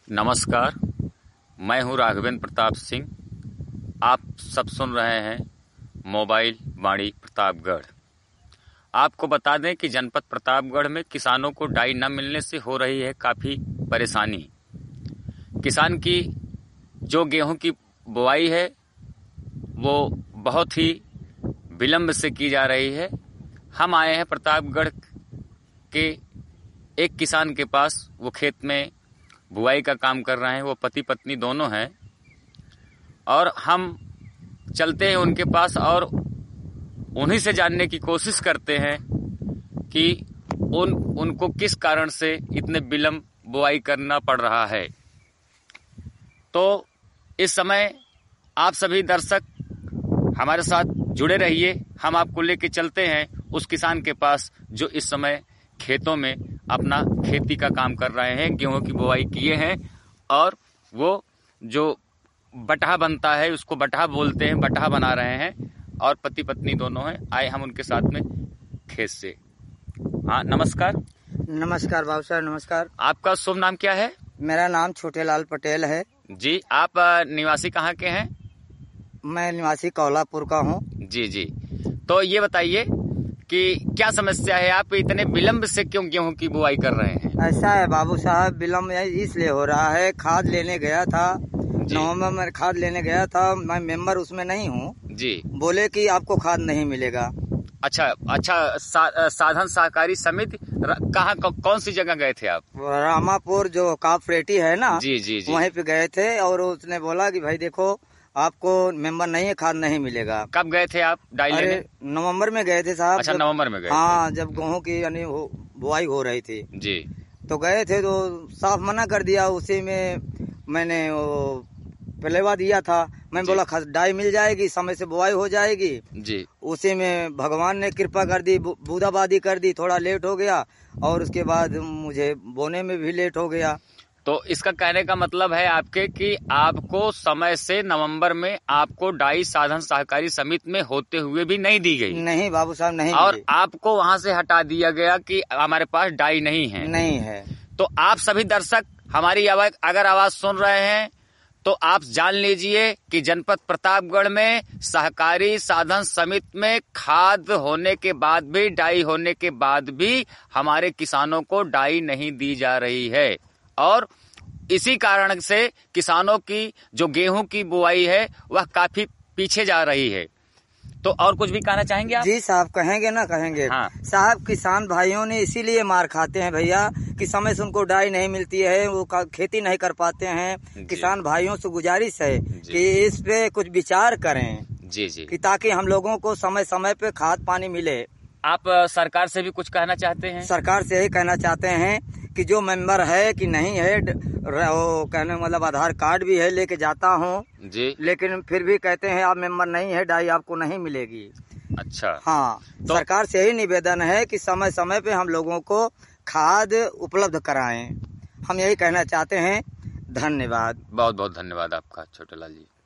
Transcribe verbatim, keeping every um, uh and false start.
नमस्कार, मैं हूं राघवेंद्र प्रताप सिंह। आप सब सुन रहे हैं मोबाइल वाणी प्रतापगढ़। आपको बता दें कि जनपद प्रतापगढ़ में किसानों को डाई न मिलने से हो रही है काफ़ी परेशानी। किसान की जो गेहूं की बुआई है वो बहुत ही विलंब से की जा रही है। हम आए हैं प्रतापगढ़ के एक किसान के पास। वो खेत में बुआई का काम कर रहे हैं। वो पति पत्नी दोनों हैं और हम चलते हैं उनके पास और उन्हीं से जानने की कोशिश करते हैं कि उन उनको किस कारण से इतने विलंब बुआई करना पड़ रहा है। तो इस समय आप सभी दर्शक हमारे साथ जुड़े रहिए। हम आपको लेके चलते हैं उस किसान के पास जो इस समय खेतों में अपना खेती का काम कर रहे हैं, गेहूं की बुआई किए हैं और वो जो बटहा बनता है उसको बटहा बोलते हैं, बटहा बना रहे हैं और पति पत्नी दोनों हैं। आए हम उनके साथ में खेत से। हाँ, नमस्कार। नमस्कार बाबू साहब, नमस्कार। आपका शुभ नाम क्या है? मेरा नाम छोटेलाल पटेल है जी। आप निवासी कहाँ के हैं? मैं निवासी कौलापुर का हूँ। जी जी। तो ये बताइए कि क्या समस्या है, आप इतने विलंब से क्यों गेहूं की बुआई कर रहे हैं? ऐसा है बाबू साहब, विलम्ब इसलिए हो रहा है, खाद लेने गया था नवंबर में, खाद लेने गया था। मैं मेंबर उसमें नहीं हूँ जी। बोले कि आपको खाद नहीं मिलेगा। अच्छा अच्छा। सा, साधन सहकारी समिति कहाँ, कौन सी जगह गए थे आप? रामापुर जो कापरेटी है ना, जी जी जी, वहीं पे गए थे और उसने बोला कि भाई देखो आपको मेंबर नहीं है, खाद नहीं मिलेगा। कब गए थे आप डाई लेने? नवंबर में गए थे साहब। अच्छा, नवंबर में गए हाँ, थे। जब गेहूं की यानी बुआई हो रही थी जी। तो गए थे तो साफ मना कर दिया। उसी में मैंने वो पलेवा दिया था। मैं बोला डाई मिल जाएगी, समय से बुआई हो जाएगी जी। उसी में भगवान ने कृपा कर दी, बूंदाबांदी कर दी। थोड़ा लेट हो गया और उसके बाद मुझे बोने में भी लेट हो गया। तो इसका कहने का मतलब है आपके कि आपको समय से नवंबर में आपको डाई साधन सहकारी समिति में होते हुए भी नहीं दी गई? नहीं बाबू साहब, नहीं। और आपको वहां से हटा दिया गया कि हमारे पास डाई नहीं है? नहीं है। तो आप सभी दर्शक हमारी आवाज अगर आवाज सुन रहे हैं तो आप जान लीजिए कि जनपद प्रतापगढ़ में सहकारी साधन समिति में खाद होने के बाद भी, डाई होने के बाद भी हमारे किसानों को डाई नहीं दी जा रही है और इसी कारण से किसानों की जो गेहूं की बुआई है वह काफी पीछे जा रही है। तो और कुछ भी कहना चाहेंगे आप? जी साहब, कहेंगे ना कहेंगे। हाँ साहब, किसान भाइयों ने इसीलिए मार खाते हैं भैया कि समय से उनको डाई नहीं मिलती है, वो खेती नहीं कर पाते हैं। किसान भाइयों से गुजारिश है कि इस पे कुछ विचार करें। जी जी। कि ताकि हम लोगों को समय समय पे खाद पानी मिले। आप सरकार से भी कुछ कहना चाहते हैं? सरकार से यही कहना चाहते हैं कि जो मेंबर है कि नहीं है, वो कहने मतलब आधार कार्ड भी है, लेके जाता हूँ जी, लेकिन फिर भी कहते हैं आप मेंबर नहीं है, डाई आपको नहीं मिलेगी। अच्छा। हाँ, तो सरकार से यही निवेदन है कि समय समय पे हम लोगों को खाद उपलब्ध कराएं। हम यही कहना चाहते हैं। धन्यवाद। बहुत बहुत धन्यवाद आपका छोटेलाल जी।